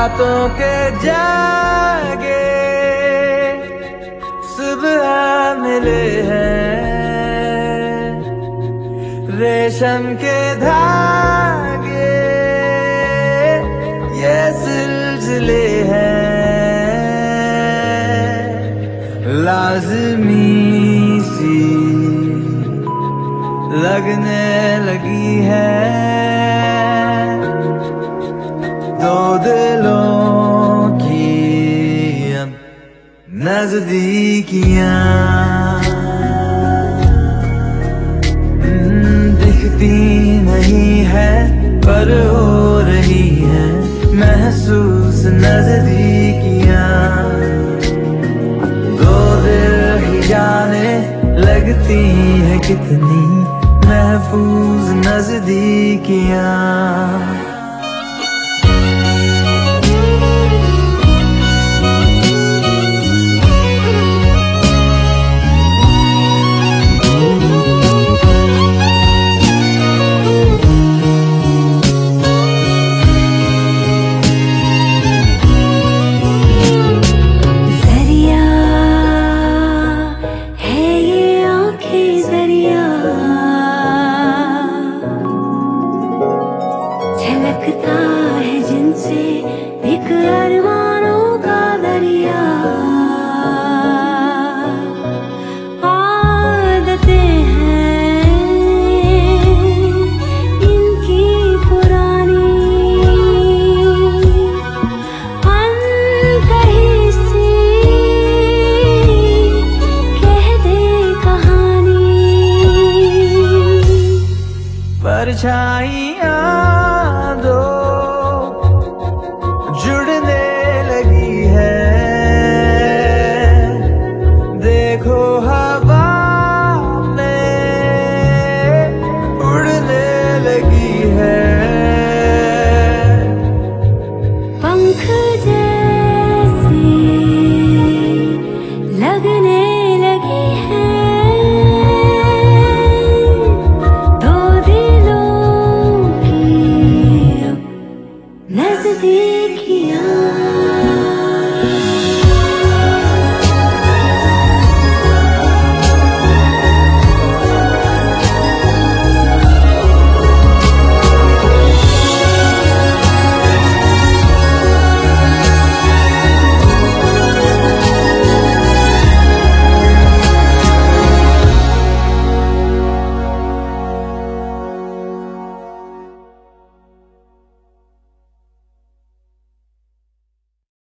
रातों के जागे सुबह मिले हैं, रेशम के धागे ये सिलसिले हैं, लाज़मी सी लगने लगी है दो दिलों की अब नजदीकियां। दिखती नहीं है पर हो रही है महसूस नजदीकियां। दो दिल ही जाने लगती है कितनी महफूज नजदीकियां। झलकता है जिनसे एक अरमानों का दरिया। आदतें हैं इनकी पुरानी, अनकही सी कह दे कहानी। परछाइयाँ दो जुड़ने लगी है, देखो हवा में उड़ने लगी है। पंख जैसी लगने